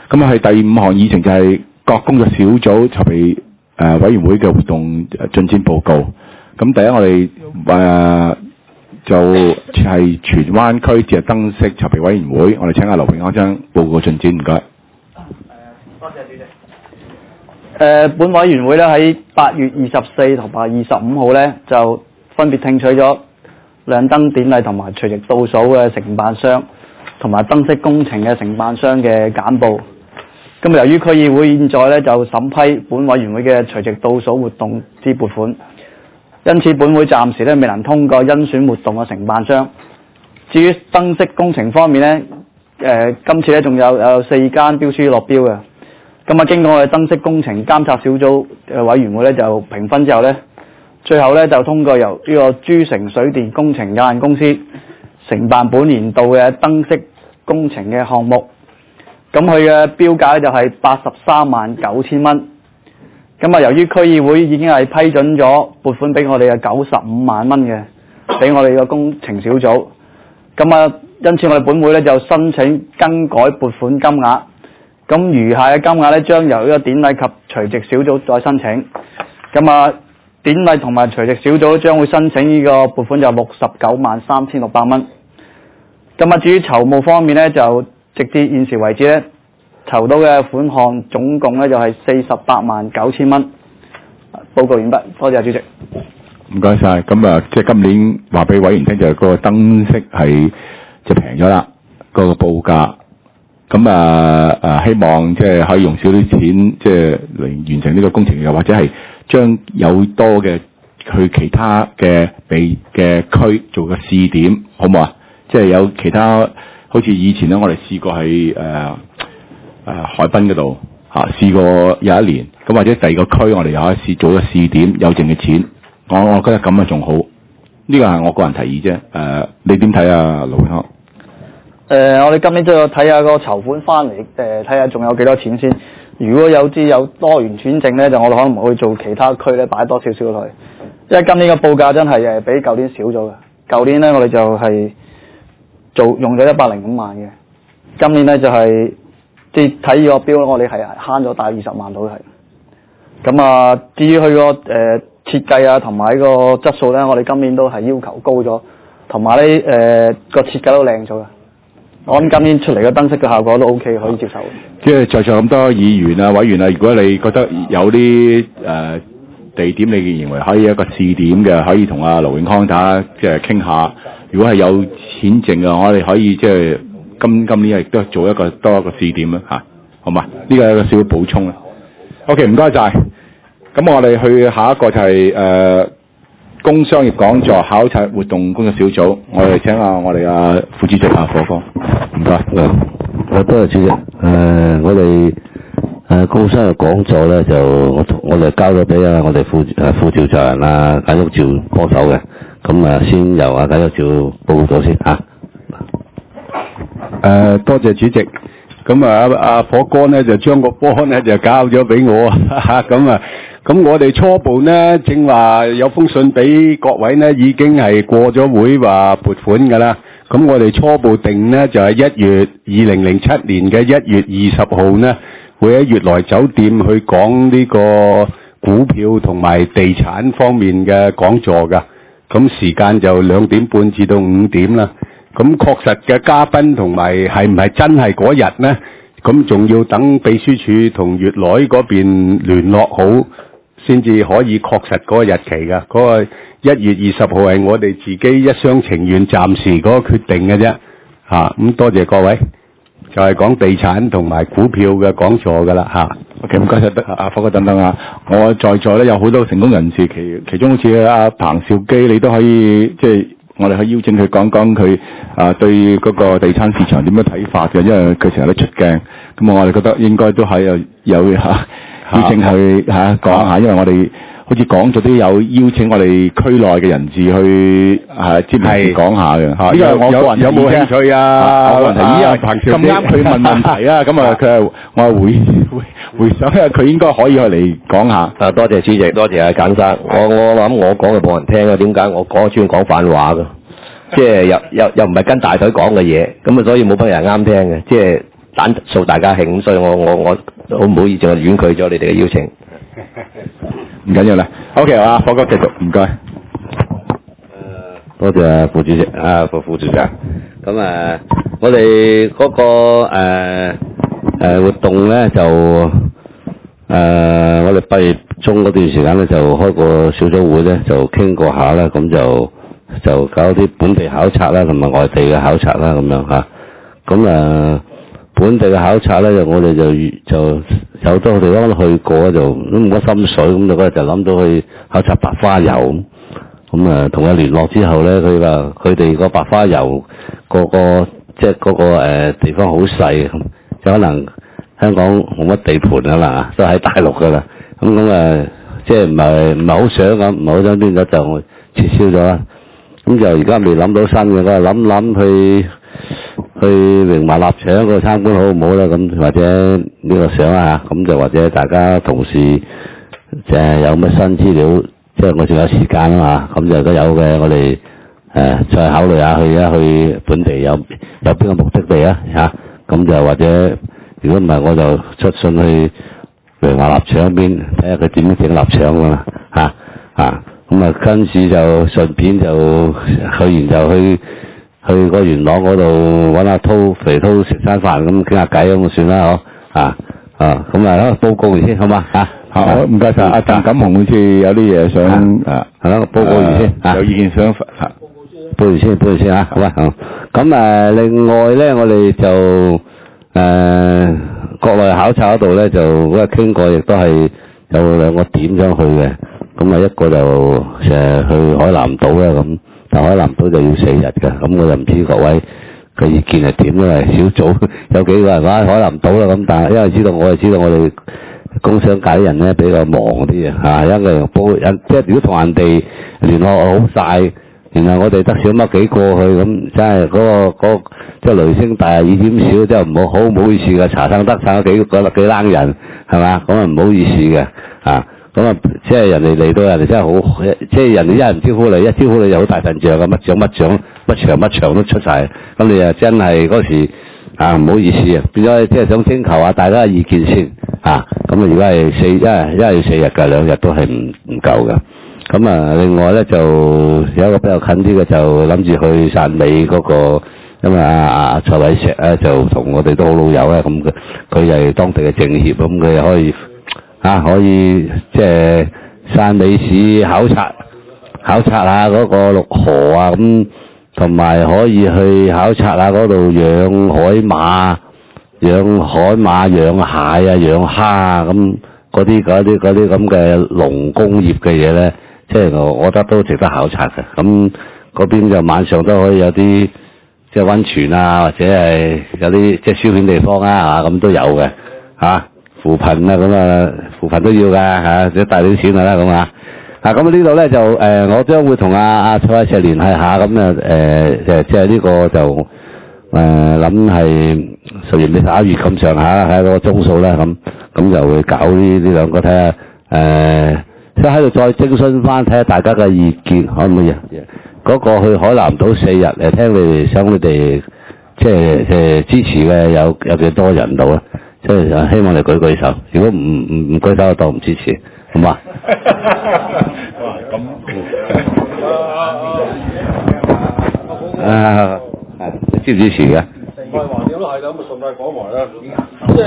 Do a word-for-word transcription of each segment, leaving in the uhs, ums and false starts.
咁啊，係第五項議程就係各工作小組籌備誒委員會嘅活動進展報告。咁第一我哋誒、呃、就係荃灣區節日燈飾籌備委員會，我哋請阿劉永康將報告進展，唔該。誒， 多謝主席。誒、呃，本委員會咧喺八月二十四同埋二十五號咧就分別聽取咗亮燈典禮同埋除夕倒數嘅承辦商同埋燈飾工程嘅承辦商嘅簡報。咁由於區議會現在咧就審批本委員會嘅除夕倒數活動之撥款，因此本會暫時咧未能通過甄選活動嘅承辦商。至於燈飾工程方面咧，誒、呃、今次咧仲有有四間標書落標嘅。咁啊，經過我哋燈飾工程監察小組嘅委員會咧就評分之後咧，最後咧就通過由呢個珠城水電工程有限公司承辦本年度嘅燈飾工程嘅項目。咁佢嘅標價咧就係八十三萬九千蚊。咁啊，由於區議會已經係批准咗撥款俾我哋嘅九十五萬蚊嘅，俾我哋嘅工程小組。咁啊，因此我哋本會咧就申請更改撥款金額。咁餘下嘅金額咧將由呢個典禮及除夕小組再申請。咁啊，典禮同埋除夕小組將會申請呢個撥款就六十九萬三千六百蚊。咁啊，至於籌募方面咧就直至現時為止咧，籌到嘅款項總共咧就係四十八萬九千蚊。報告完畢，多謝主席。 唔該晒。咁啊，即係今年話俾委員聽就係個燈飾係即係平咗啦，嗰個報價。咁啊啊，希望即係可以用少啲錢，即係嚟完成呢個工程，又或者係將有多嘅去其他嘅地嘅區做個試點，好唔好啊？即係有其他。好似以前咧，我哋試過喺誒誒海濱嗰度嚇試過有一年，咁或者第二個區我哋又可以試做個試點，有剩嘅錢，我我覺得咁啊仲好。呢個係我個人提議啫。誒、呃，你點睇啊，盧永康？誒、 呃，我哋今年都有睇下個籌款翻嚟，誒睇下仲有幾多錢先。如果有知有多元錢剩咧，就我哋可能會做其他區咧擺多少少落去。因為今年嘅報價真係誒比舊年少咗嘅。舊年咧我哋就係、是。做用咗一百零五萬嘅，今年咧就係即係睇個標，我哋係慳咗大二十萬到係。咁啊，至於佢個誒設計啊，同埋個質素咧，我哋今年都係要求高咗，同埋咧誒個設計都靚咗嘅。我諗今年出嚟嘅燈飾嘅效果都 O K， 可以接受。 即係在場咁多議員啊、委員啊，如果你覺得有啲誒、呃、地點，你認為可以一個試點嘅，可以同阿盧永康打即係傾下。如果係有錢剩嘅，我哋可以即係今今年亦都做一個多一個試點啦嚇，好嘛？呢個係一個小嘅補充啦。OK， 唔該晒。咁我哋去下一個就係、是、誒、呃、工商業講座考察活動工作小組，我哋請下我哋啊副主席啊火哥，唔該。 誒，多謝主席。誒、呃，我哋誒、呃、工商業講座咧就我我哋交咗俾啊我哋副誒副召集人啊簡旭照幫手嘅。咁啊，先由阿簡旭照報告先嚇。誒、 呃，多謝主席。咁啊，阿阿火哥呢就將個波呢就交咗俾我啊。咁啊，咁我哋初步呢正話有封信俾各位呢，已經係過咗會話撥款㗎啦。咁我哋初步定呢就係、是、一月二零零七年嘅一月二十號呢，會喺悅來酒店去講呢個股票同埋地產方面嘅講座㗎。咁時間就兩點半至到五點啦。咁確實嘅嘉賓同埋係唔係真係嗰日呢？咁仲要等秘書處同悅來嗰邊聯絡好，先至可以確實嗰個日期㗎。嗰個一月二十號係我哋自己一廂情願暫時嗰個決定嘅啫。嚇、啊，咁多謝各位，就係、是、講地產同埋股票嘅講座㗎啦。嚇。 OK，唔該晒，阿火哥等等啊！我在座咧有好多成功人士，其其中好似阿彭兆基，你都可以即係我哋可以邀請佢講講佢啊對嗰個地產市場點樣睇法嘅，因為佢成日都出鏡，咁我哋覺得應該都係有有嚇、啊、邀請佢嚇、啊、講下，因為我哋好似講咗都有邀請我哋區內嘅人士去啊接嚟講下嘅嚇。呢個我個人有冇興趣啊？ 我個人提議啊，彭兆基咁啱佢問問題啊，咁啊佢係我係會會。回想，因為佢應該可以去嚟講下。 啊，多謝主席，多謝阿簡生。我我諗我講就冇人聽啊，點解我講專講反話㗎？即係又又又唔係跟大隊講嘅嘢，咁啊所以冇乜人啱聽嘅。即係蛋掃大家興，所以我我我好唔好意思，我婉拒咗你哋嘅邀請。 唔緊要啦。OK 啊，火哥繼續，唔該。 多謝副主席啊，副副主席。咁啊，我哋嗰、那個誒誒、呃呃、活動咧就誒、呃，我哋八月中嗰段時間咧就開個小組會咧，就傾過下啦，咁就就搞啲本地考察啦，同埋外地嘅考察啦，咁樣嚇。咁啊，本地嘅考察咧，就我哋就就有好多地方都去過，就都冇乜心水，咁就嗰日就諗到去考察白花油。咁啊，同佢聯絡之後咧，佢話佢哋個白花油個個即係嗰個誒、呃、地方好細，就可能香港冇乜地盤啊嘛，都喺大陸噶啦。咁咁啊，即係唔係唔係好想咁，唔係好想邊咗就撤銷咗啦。咁就而家未諗到新嘅，我話諗諗去去榮華臘腸嗰度參觀好唔好啦？咁或者呢個想啊，咁就或者大家同事即係有乜新資料。即係我仲有時間啊嘛，咁就都有嘅。我哋誒、呃、再考慮下去啊，去本地有有邊個目的地啊嚇？咁就或者如果唔係，我就出信去榮華臘腸邊睇下佢點樣整臘腸㗎嘛嚇嚇。咁啊跟住就順便就去完就去去個元朗嗰度揾阿滔肥滔食餐飯咁傾下偈咁就算啦嗬啊啊咁啊報告完先好嘛嚇。 好，唔該晒。阿鄧錦雄好似有啲嘢想啊， 係啦，報告完先， 有意見想發。 報完先，報完先嚇，好啊。咁誒，另外咧，我哋就誒國內考察嗰度咧，就嗰日傾過，亦都係有兩個點想去嘅。咁啊，一個就誒去海南島啦，咁但海南島就要四日嘅。咁我就唔知各位嘅意見係點，因為小組有幾個人話海南島啦，咁但係因為知道我係知道我哋。工商界啲人咧比較忙啲啊，嚇，因為報人即係如果同人哋聯絡好晒，然後我哋得少乜幾過去咁，真係嗰個嗰個即係雷聲大雨點少，即係唔好好唔好意思嘅。茶餐得晒幾個幾冷人係嘛，咁啊唔好意思嘅啊，咁啊即係人哋嚟到人哋真係好，即係人哋一人招呼你，一招呼你就好大陣仗嘅，乜獎乜獎乜場乜場都出晒，咁你啊真係嗰時。啊，唔好意思啊，變咗即係想徵求下大家嘅意見先啊。咁啊，如果係四一係一係要四日㗎，兩日都係唔唔夠㗎。咁啊，另外咧就有一個比較近啲嘅，就諗住去汕尾嗰個，因為阿阿蔡偉石咧就同我哋都好老友咧，咁佢佢又係當地嘅政協，咁佢又可以啊可以即係汕尾市考察考察下嗰個綠河啊咁。同埋可以去考察下嗰度養海馬、養海馬、養蟹啊、養蝦啊咁嗰啲嗰啲嗰啲咁嘅農工業嘅嘢咧，即係我我覺得都值得考察嘅。咁嗰邊就晚上都可以有啲即係溫泉啊，或者係有啲即係消遣地方啊，咁都有嘅嚇。扶貧啊咁啊，扶貧都要㗎嚇，即係帶啲錢啦咁啊。啊，咁呢度咧就誒、呃，我將會同阿阿蔡偉石聯繫下，咁啊誒誒，即係呢個就誒諗係十月尾十一月咁上下，睇下嗰個鐘數啦，咁咁就會搞呢呢兩個睇下誒，即係喺度再徵詢翻，睇下大家嘅意見可唔可以啊？嗰、那個去海南島四日誒，聽你哋想你哋即係誒支持嘅有有幾多人到啊？即係希望你舉舉手，如果唔唔唔舉手，就當唔支持，好嘛？啊，你支唔支持嘅？ 唔係橫掂都係啦，咁啊順帶講埋啦，即係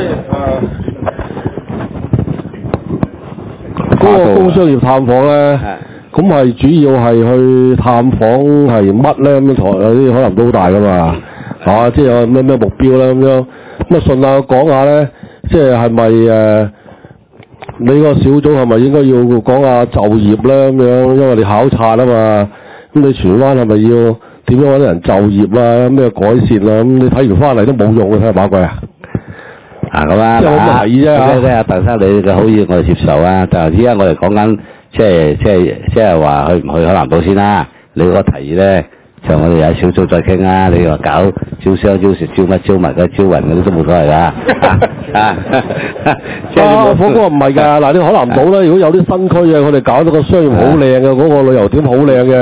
誒嗰個工商業探訪咧，咁係主要係去探訪係乜咧？咁樣台有啲可能都好大噶嘛，係嘛？即係有咩咩目標咧咁樣，咁啊順帶講下咧，即係係咪誒？你個小組係咪應該要講下就業咧咁樣？因為你考察啊嘛，咁你荃灣係咪要點樣揾啲人就業啊？咩改善啊？咁你睇完翻嚟都冇用嘅，睇下把鬼啊！ 啊咁啊， 即係我咁提議啫嚇。 即係阿鄧生你嘅好意我哋接受啊，但係依家我哋講緊即係即係即係話去唔去海南島先啦？你嗰個提議咧，就我哋有小組再傾啊！你話搞招商、招食、招乜、招物、嗰招雲嗰啲都冇所謂㗎。啊！ 即係火哥唔係㗎，嗱你海南島咧，如果有啲新區嘅，我哋搞到個商業好靚嘅，嗰個旅遊點好靚嘅，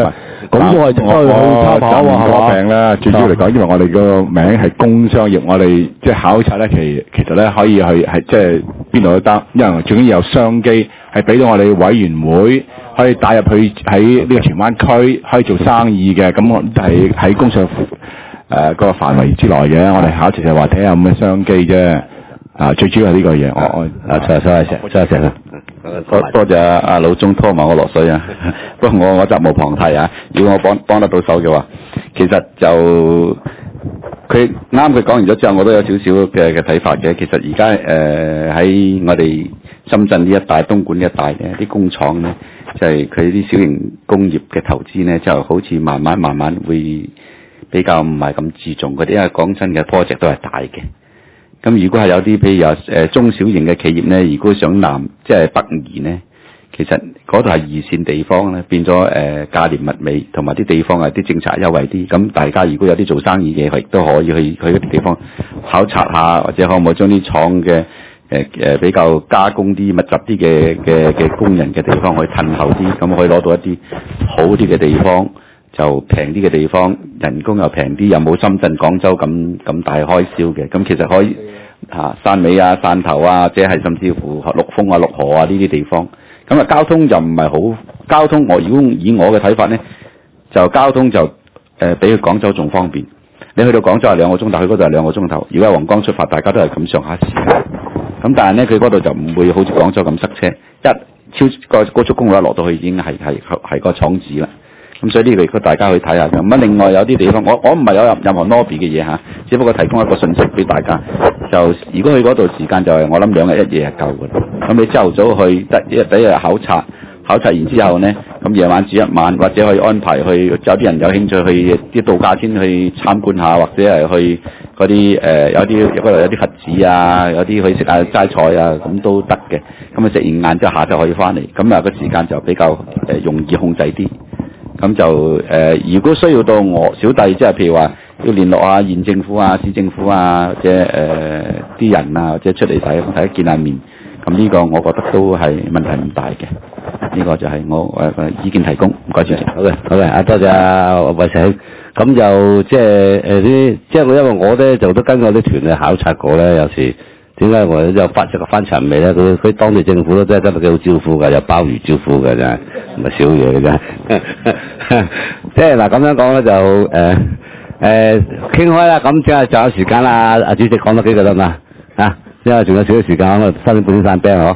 咁我係值得去參考啊，係嘛？ 病咧，最主要嚟講，因為我哋個名係工商業，我哋即係考察咧，其其實咧可以去係即係邊度都得，因為最緊要有商機，係俾到我哋委員會可以帶入去喺呢個荃灣區可以做生意嘅，咁我係喺工商誒、呃嗰個範圍之內嘅。我哋考察就係話睇下有咩商機啫。啊，最主要係呢個嘢。我我啊，多謝多謝多謝啊！ 多多謝阿老鍾拖埋我落水啊！不過我我責無旁貸啊！如果我幫幫得到手嘅話，其實就佢啱佢講完咗之後，我都有少少嘅嘅睇法嘅。其實而家誒喺我哋深圳呢一帶、東莞呢一帶嘅啲工廠咧，就係佢啲小型工業嘅投資咧，就好似慢慢慢慢會比較唔係咁注重嗰啲，因為講真嘅 project 都係大嘅。咁如果係有啲譬如有誒中小型嘅企業咧，如果想南即係北移咧，其實嗰度係二線地方咧，變咗誒價廉物美，同埋啲地方係啲政策優惠啲。咁大家如果有啲做生意嘅，亦都可以去去嗰啲地方考察下，或者可唔可以將啲廠嘅誒誒比較加工啲密集啲嘅嘅嘅工人嘅地方可以褪後啲，咁可以攞到一啲好啲嘅地方。就平啲嘅地方，人工又平啲，又冇深圳、廣州咁咁大開銷嘅。咁其實可以嚇汕尾啊、汕頭啊，或者係甚至乎陸豐啊、陸河啊呢啲地方。咁啊，交通就唔係好交通。我如果以我嘅睇法咧，就交通就誒、呃、比去廣州仲方便。你去到廣州係兩個鐘頭，去嗰度係兩個鐘頭。如果喺皇崗出發，大家都係咁上下時間。咁但係咧，佢嗰度就唔會好似廣州咁塞車。一超個高速公路一落到去已經係係係個廠址啦。咁所以呢個亦都大家去睇下嘅。咁啊，另外有啲地方，我我唔係有任任何 lobby 嘅嘢嚇，只不過提供一個信息俾大家。就如果去嗰度時間就係、是、我諗兩日一夜係夠嘅。咁你朝頭早去得一第一日考察，考察完之後呢，咁夜晚住一晚，或者可以安排去有啲人有興趣去啲度假村去參觀下，或者係去嗰啲誒有啲嗰度有啲佛寺啊，有啲去食下齋菜啊，咁都得嘅。咁啊食完晏之後下晝可以翻嚟，咁啊個時間就比較誒、呃、容易控制啲。咁就誒、呃，如果需要到我小弟，即係譬如話要聯絡下縣政府啊、市政府啊，或者誒啲、呃、人啊，或者出嚟睇睇見下面，咁呢個我覺得都係問題唔大嘅。呢、這個就係我誒、呃、意見提供，唔該主席。 好嘅，好嘅，啊多謝啊韋世興。咁就即係誒啲，即係我因為我咧就都跟過啲團去考察過咧，有時。點解我有發一個翻尋味咧？佢佢當地政府都真係真係幾好招呼㗎，有鮑魚招呼㗎，真係唔係少嘢嘅啫。即係嗱咁樣講咧就誒誒傾開啦，咁即係仲有時間啦。阿主席講多幾句得嘛？啊，因為仲有少少時間，咁啊收啲半天散兵嗬。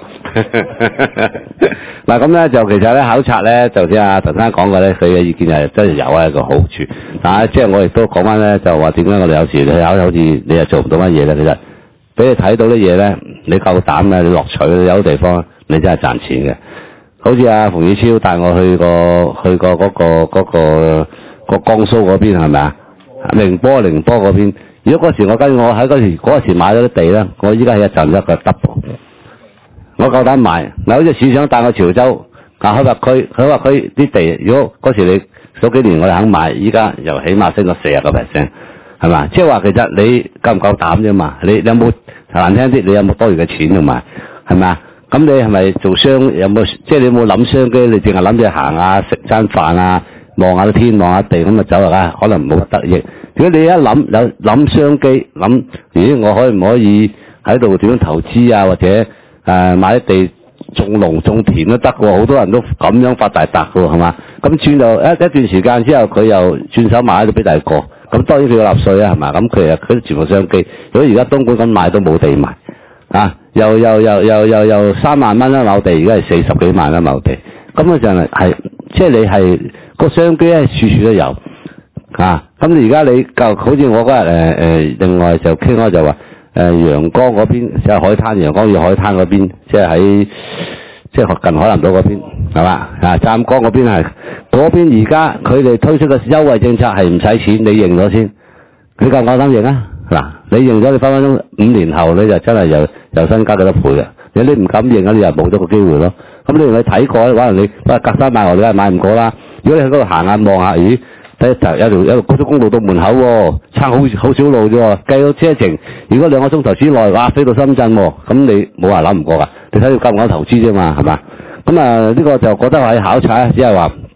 嗱咁咧就其實咧考察咧，就似阿陳生講過咧，佢嘅意見係真係有一個好處。但係即係我亦都講翻咧，就話點解我哋有時去考好似你又做唔到乜嘢咧？其實。俾你睇到啲嘢咧，你夠膽咧，你落取有啲地方你真係賺錢嘅。好似阿馮宇超帶我去過去過嗰、嗰個嗰、嗰個、嗰個江蘇嗰邊係咪啊？寧波寧波嗰邊。如果嗰時我跟我喺嗰時嗰時買咗啲地咧，我依家係一陣一個 double。我夠膽買。嗱，好似市長帶我潮州啊開發區，開發區啲地，如果嗰時你早幾年我哋肯買，依家又起碼升咗四十個 percent。係嘛？即係話其實你夠唔夠膽啫嘛？你，你有冇難聽啲？你有冇多餘嘅錢同埋係咪啊？咁你係咪做商有冇？即係你有冇諗商機？你淨係諗住行下食餐飯啊，望下個天，望下地咁啊走啊？可能冇得益。如果你一諗有諗商機，諗咦我可唔可以喺度點樣投資啊？或者誒、呃、買啲地種農種田都得喎。好多人都咁樣發大達嘅喎，係嘛？咁轉就一一段時間之後，佢又轉手買咗俾第二個。咁當然佢要納稅啊，係嘛？咁佢啊，佢全部商機。如果而家東莞咁賣都冇地賣，啊，又又又又又又三萬蚊一畝地，而家係四十幾萬一畝地。咁啊就係係，即係你係個商機咧，處處都有。啊，咁而家你就好似我嗰日誒誒，另外就傾開就話誒陽江嗰邊，即係海灘陽江與海灘嗰邊，即係喺即係近海南島嗰邊，係嘛？啊，湛江嗰邊係。嗰邊而家佢哋推出嘅優惠政策係唔使錢，你認咗先，你夠唔夠膽認啊？嗱，你認咗，你分分鐘五年後你就真係又又身家幾多倍啊！如果你唔敢認啊，你又冇咗個機會咯。咁你同佢睇過咧，可能你喂隔山買牛，你梗係買唔過啦。如果你喺嗰度行下望下，咦，睇有條有條高速公路到門口喎，差好好少路啫喎，計到車程，如果兩個鐘頭之內，哇，飛到深圳喎，咁你冇話諗唔過㗎。你睇要夠唔夠投資啫嘛，係嘛？咁啊，呢個就覺得喺考察，只係話。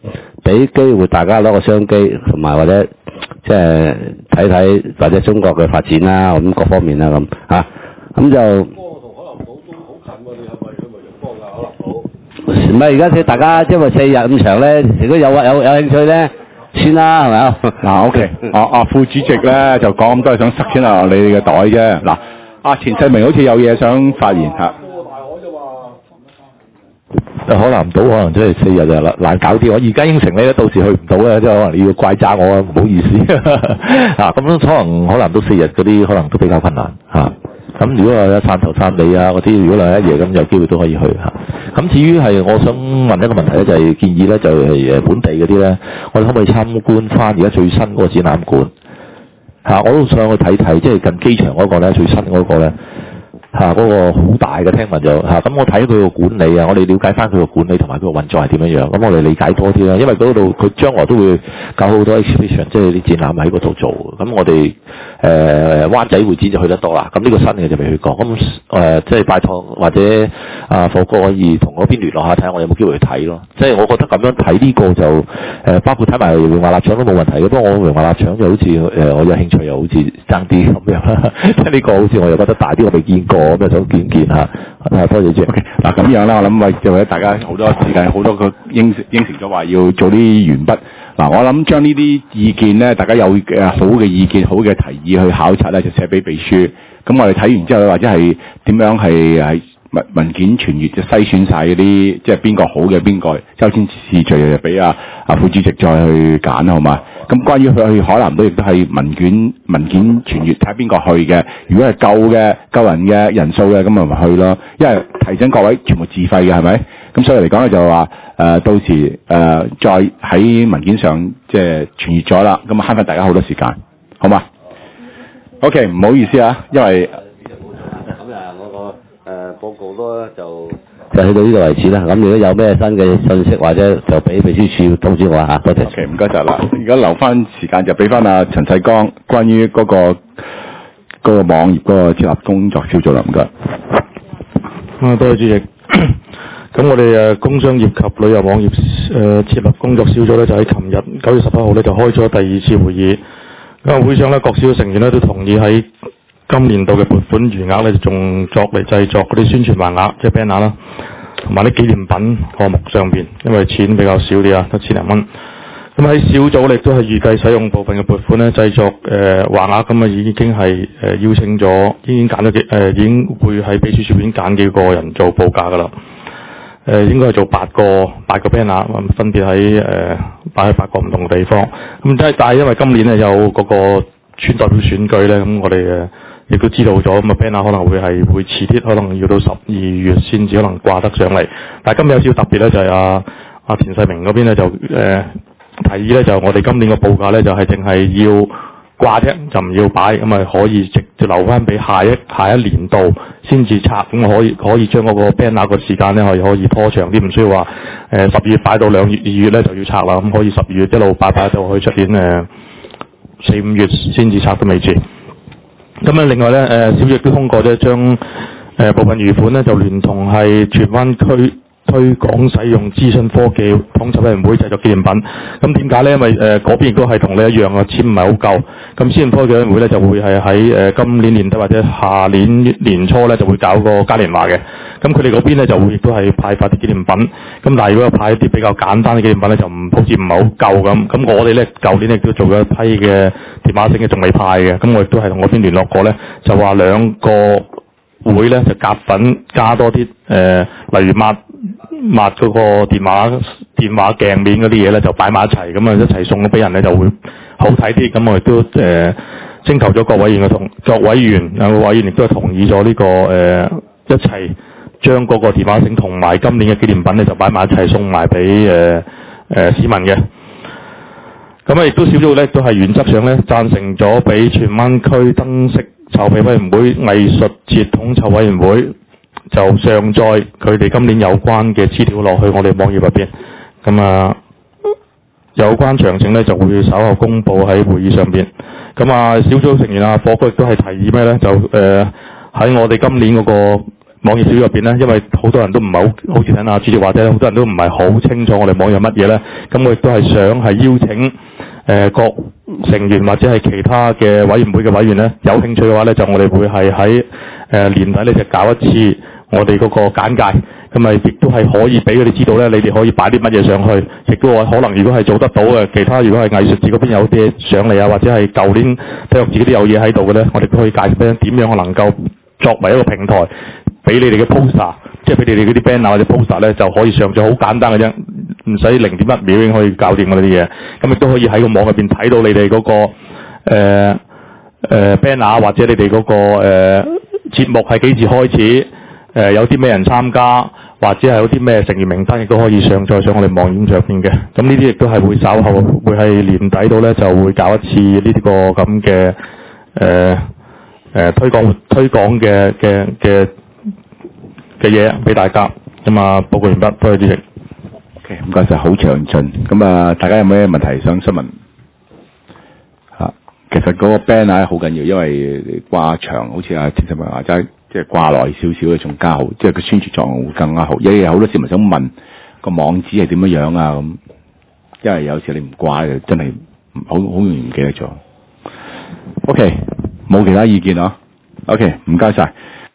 俾機會大家攞個商機，同埋或者即係睇睇或者中國嘅發展啦，咁各方面啦咁嚇，咁就同海南島都好近喎，你係咪去埋陽江啊？海南島唔係而家即係大家因為四日咁長咧，如果有有有興趣咧，先啦係咪啊？ 嗱 ，OK，啊啊副主席咧就講咁多係想塞錢落你哋嘅袋啫。嗱，阿錢世明好似有嘢想發言嚇。 海南島可能真係四日就難難搞啲，我而家應承你到時去唔到咧，即係可能你要怪責我啊，唔好意思啊。咁樣可能海南島四日嗰啲可能都比較困難嚇。咁、啊、如果係汕頭、汕尾啊嗰啲，如果係一夜咁有機會都可以去嚇。咁、啊、至於係我想問一個問題咧，就係、是、建議咧就係誒本地嗰啲咧，我哋可唔可以參觀翻而家最新嗰個展覽館嚇、啊？我都想去睇睇，即係近機場嗰個咧最新嗰個咧。嚇嗰、啊那個好大嘅聽聞就嚇，咁、啊、我睇佢個管理啊，我哋了解翻佢個管理同埋佢個運作係點樣樣，咁我哋理解多啲啦。因為嗰度佢將來都會搞好多 exhibition，即係啲展覽喺嗰度做。咁我哋誒、呃、灣仔會展就去得多啦。咁呢個新嘅就未去過。咁誒、呃、即係拜託或者啊火哥可以同嗰邊聯絡下，睇下我有冇機會去睇咯。即係我覺得咁樣睇呢個就誒、呃，包括睇埋榮華臘腸都冇問題嘅。不過我榮華臘腸就好似誒、呃，我有興趣又好似爭啲咁樣啦。即係呢個好似我又覺得大啲，我未見過。咁啊想見見下，啊多謝主席。OK， 嗱咁樣啦，我諗為就為大家好多時間，好多個應應承咗話要做啲鉛筆。嗱，我諗將呢啲意見咧，大家有誒好嘅意見、好嘅提議去考察咧，就寫俾秘書。咁我哋睇完之後，或者係點樣係係文文件傳閱，就篩選晒嗰啲，即係邊個好嘅，邊個優先次序，就俾阿阿副主席再去揀，好嘛？咁關於去海南島亦都係文件文件傳閱，睇下邊個去嘅。如果係夠嘅、夠人嘅人數嘅，咁咪去咯。因為提醒各位全部自費嘅，係咪？咁所以嚟講咧，就話誒、呃、到時誒、呃、再喺文件上即係傳閱咗啦，咁慳翻大家好多時間，好嘛 ？OK， 唔好意思啊，因為咁啊，我個誒報告咯就就去到呢度為止啦。咁如果有咩新嘅信息或者就俾秘書處通知我嚇，多謝。 OK， 唔該曬啦。而家留翻時間就俾翻阿陳世光關於嗰、那個嗰、那個網頁嗰個設立工作小組啦，唔該。 啊，多謝主席。咁我哋誒工商業及旅遊網頁誒、呃、設立工作小組咧，就喺琴日九月十一號咧就開咗第二次會議。咁會上咧，各小成員咧都同意喺今年度嘅撥款餘額咧，就仲作嚟製作嗰啲宣傳橫額，即係 banner 啦，同埋啲紀念品項目上邊，因為錢比較少啲啊，得千零蚊。咁喺小組亦都係預計使用部分嘅撥款咧製作誒橫額，咁啊已經係誒、呃、邀請咗，已經揀咗幾誒、呃，已經會喺秘書處邊揀幾個人做報價噶啦。誒、呃、應該係做八個八個 banner，分別喺誒擺喺八個唔同嘅地方。咁即係但係因為今年咧有嗰個村代表選舉咧，咁我哋誒亦都知道咗，咁啊 banner 可能會係會遲啲，可能要到十二月先至可能掛得上嚟。但係今日有少少特別咧，就係阿阿田世明嗰邊咧就誒、呃、提議咧，就我哋今年嘅報價咧就係淨係要掛啫，就唔要擺，咁啊可以直接留翻俾下一下一年度先至拆，咁可以可以將嗰個 banner 個時間咧可以可以拖長啲，唔需要話誒十月擺到兩月二月咧就要拆啦，咁可以十二月一路擺擺到去出年誒四五月先至拆都未遲。咁啊另外咧誒小組亦都通過咧將誒部分餘款咧就聯同係荃灣區推廣使用資訊科技統籌委員會製作紀念品。咁點解咧？因為誒嗰邊亦都係同你一樣啊，錢唔係好夠。咁資訊科技委員會咧就會係喺誒今年年底或者下年年初咧就會搞個嘉年華嘅。咁佢哋嗰邊咧就會亦都係派發啲紀念品。咁但係如果派一啲比較簡單嘅紀念品咧，就唔好似唔係好夠咁。咁我哋咧舊年亦都做咗一批嘅電話繩嘅，仲未派嘅。咁我亦都係同嗰邊聯絡過咧，就話兩個會咧就夾粉加多啲誒、呃，例如抹抹嗰個電話電話鏡面嗰啲嘢咧，就擺埋一齊，咁啊一齊送咗俾人咧就會好睇啲。咁我亦都誒徵求咗各委員嘅同各委員兩個委員亦都係同意咗呢、這個誒、呃、一齊將嗰個電話繩同埋今年嘅紀念品咧就擺埋一齊送埋俾誒誒市民嘅。咁啊亦都小組咧都係原則上咧贊成咗俾荃灣區燈飾籌備委員會、藝術節統籌委員會就上載佢哋今年有關嘅資料落去我哋網頁入邊。咁啊有關詳情咧就會稍後公佈喺會議上邊。咁啊小組成員啊火哥亦都係提議咩咧？就誒喺、呃、我哋今年嗰個網頁小組入邊咧，因為好多人都唔係好，好似聽阿主席話齋，好多人都唔係好清楚我哋網頁乜嘢咧。咁我亦都係想係邀請誒、呃、各成員或者係其他嘅委員會嘅委員咧，有興趣嘅話咧，就我哋會係喺誒年底咧就搞一次我哋嗰個簡介。咁咪亦都係可以俾佢哋知道咧，你哋可以擺啲乜嘢上去，亦都話可能如果係做得到嘅，其他如果係藝術節嗰邊有啲上嚟啊，或者係舊年體育節都有嘢喺度嘅咧，我哋都可以介紹俾人點樣能夠作為一個平台，俾你哋嘅 poster， 即係俾你哋嗰啲 banner 或者 poster 咧就可以上咗，好簡單嘅啫，唔使零點一秒已經可以搞掂嗰啲嘢。咁亦都可以喺個網入邊睇到你哋嗰、嗰個誒誒、呃呃、banner 或者你哋嗰、嗰個誒、呃、節目係幾時開始。誒、呃、有啲咩人參加，或者係有啲咩成員名單，亦都可以上載上我哋網頁上邊嘅。咁呢啲亦都係會稍後會係年底度咧，就會搞一次呢啲個咁嘅誒誒推廣推廣嘅嘅嘅嘅嘢俾大家。咁啊，報告完畢，多謝主席。 OK， 唔該晒，好詳盡。咁啊，大家有咩問題想詢問？嚇、啊，其實嗰個 banner 好緊要，因為掛牆，好似阿陳世文話齋。即係掛耐少少嘅仲加好，即係個宣傳作用會更加好。因為好多市民想問個網址係點樣樣啊咁，因為有時你唔掛就真係好好容易唔記得咗。OK，冇其他意見啊。OK，唔該晒。